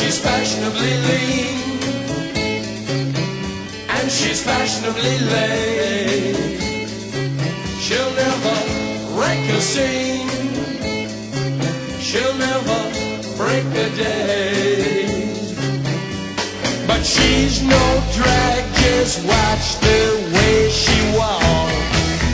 she's fashionably lean, and she's fashionably late. She'll never rank a scene, she'll never break a day. But she's no drag, just watch the way she walks.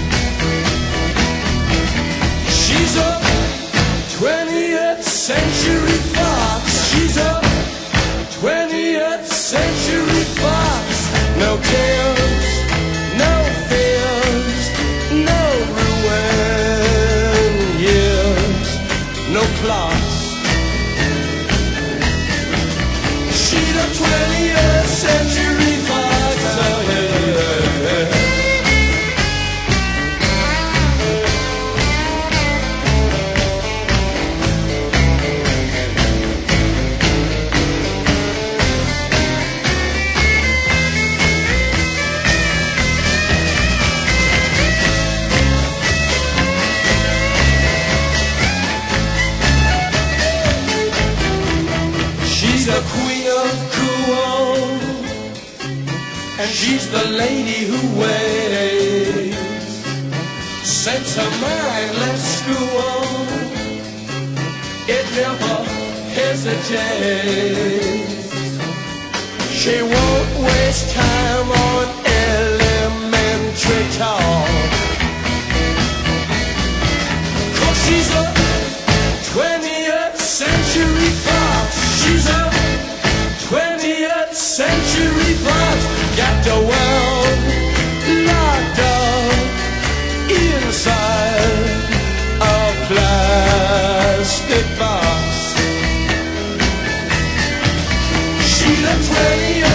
She's a 20th century fox. She's a 20th century fox. No cares, no fears, no ruin years, no clocks. She's a 20th century fox. Oh, yeah. She's the queen of cool, and she's the lady who waits. Sets her mind, let's school. It never hesitates. She won't waste time on elementary talk, 'cause she's a 20th century fox. She's a 20th century fox. Got the world locked up inside a plastic box. She's a 20th